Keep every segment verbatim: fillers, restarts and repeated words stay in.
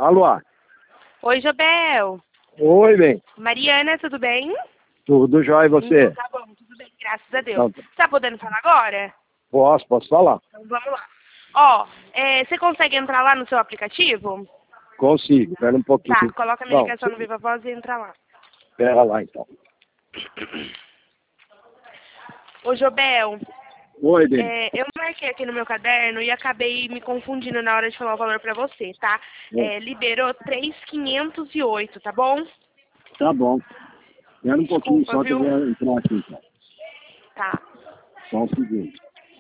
Alô? Oi, Jobel. Oi, bem. Mariana, tudo bem? Tudo jóia, e você? Então, tá bom, tudo bem, graças a Deus. Então, Você tá podendo falar agora? posso, posso falar? Então vamos lá. Ó, é, você consegue entrar lá no seu aplicativo? Consigo, espera um pouquinho. Tá, coloca a minha Bom, ligação no Viva Voz e entra lá. Espera lá, então. Ô, Jobel, Oi, bem. é, eu marquei aqui no meu caderno e acabei me confundindo na hora de falar o valor pra você, tá? É, liberou três mil quinhentos e oito, tá bom? Tá bom. Espera um pouquinho Desculpa, só que eu viu? vou entrar aqui, então. Tá. Só um segundo.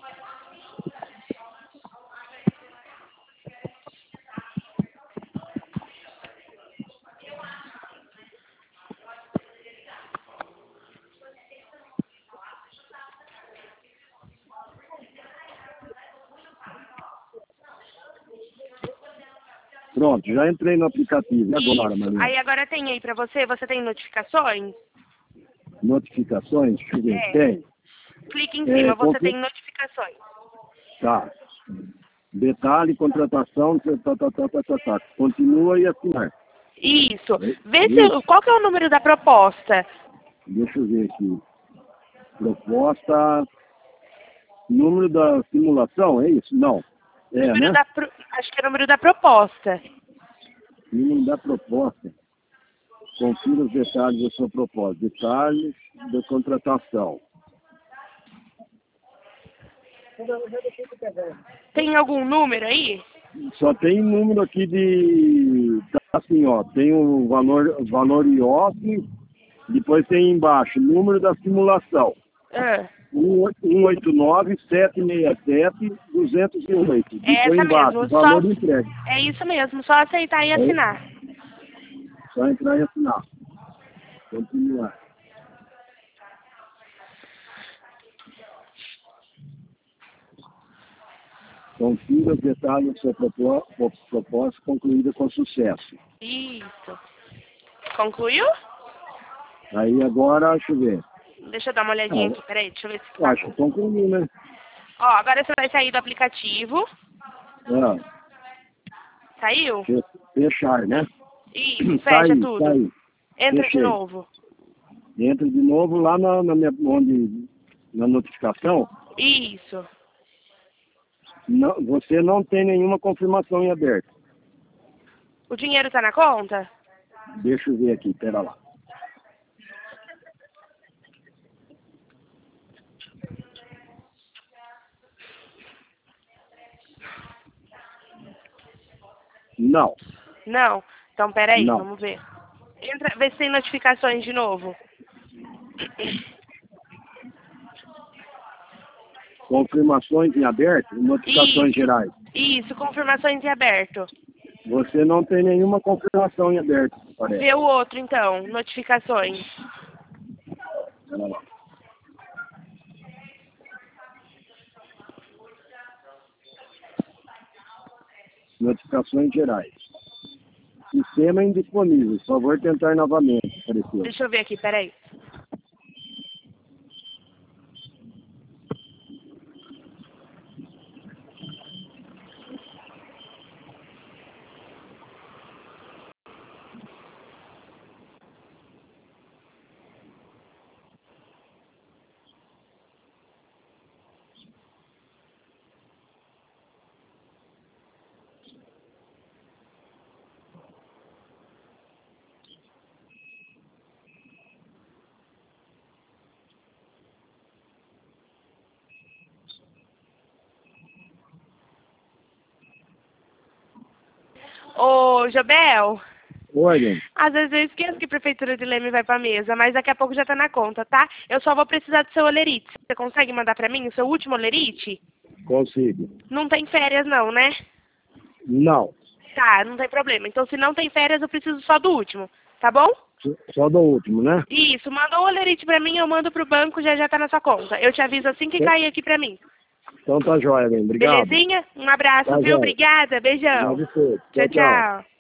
Pronto, já entrei no aplicativo. E agora, Isso. Maria? Aí agora tem aí pra você, você tem notificações? Notificações? Deixa eu ver. É. Tem. Clique em É, cima, você confir- tem notificações. Tá. Detalhe, contratação, tá, tá, tá, tá, tá, tá, tá. Continua e assinar. Isso. É, Vê isso. se, qual que é o número da proposta? Deixa eu ver aqui. Proposta. Número da simulação, é isso? Não. É, Número né? da, pro- acho que é o número da proposta. Número da proposta. Confira os detalhes da sua proposta. Detalhes da contratação. Tem algum número aí? Só tem número aqui de... Assim, ó. Tem o valor, valor I O F, depois tem embaixo, número da simulação. Ah, um oito nove, sete seis sete, dois zero oito. é Depois essa embaixo, mesmo. Só, valor de entrega. é isso mesmo, só aceitar e É, assinar. só entrar e assinar. Continuar. Confira os detalhes da sua propó- pro- proposta concluída com sucesso. Isso. Concluiu? Aí agora, deixa eu ver. Deixa eu dar uma olhadinha Ah, aqui, peraí, deixa eu ver se eu tá. acho que concluiu, né? Ó, agora você vai sair do aplicativo. Ah, Saiu? fe- fechar, né? Isso, Tá fecha aí, tudo. tá aí. Entra de Fechei. novo. Entra de novo lá na, na, minha, onde, na notificação. Isso. Não, você não tem nenhuma confirmação em aberto. O dinheiro tá na conta? Deixa eu ver aqui, pera lá. Não, Não? Então, peraí, não. vamos ver. Entra, vê se tem notificações de novo. Confirmações em aberto, notificações Isso. gerais. Isso, confirmações em aberto. Você não tem nenhuma confirmação em aberto, parece. Vê o outro, então, notificações. Pera lá. Notificações gerais. Sistema indisponível. Por favor, tentar novamente. Apareceu. Deixa eu ver aqui, peraí. Ô, Jobel, Oi, gente. às vezes eu esqueço que a Prefeitura de Leme vai pra mesa, mas daqui a pouco já tá na conta, tá? Eu só vou precisar do seu olerite. Você consegue mandar pra mim o seu último olerite? Consigo. Não tem férias não, né? Não. Tá, não tem problema. Então, se não tem férias, eu preciso só do último, tá bom? Só do último, né? Isso, manda o olerite pra mim, eu mando pro banco, já já tá na sua conta. Eu te aviso assim que cair aqui pra mim. Então tá jóia, bem. Obrigado. Belezinha? Um abraço, Tá viu? jóia. Obrigada, beijão. Obrigado a você. Tchau, Tchau, tchau. tchau.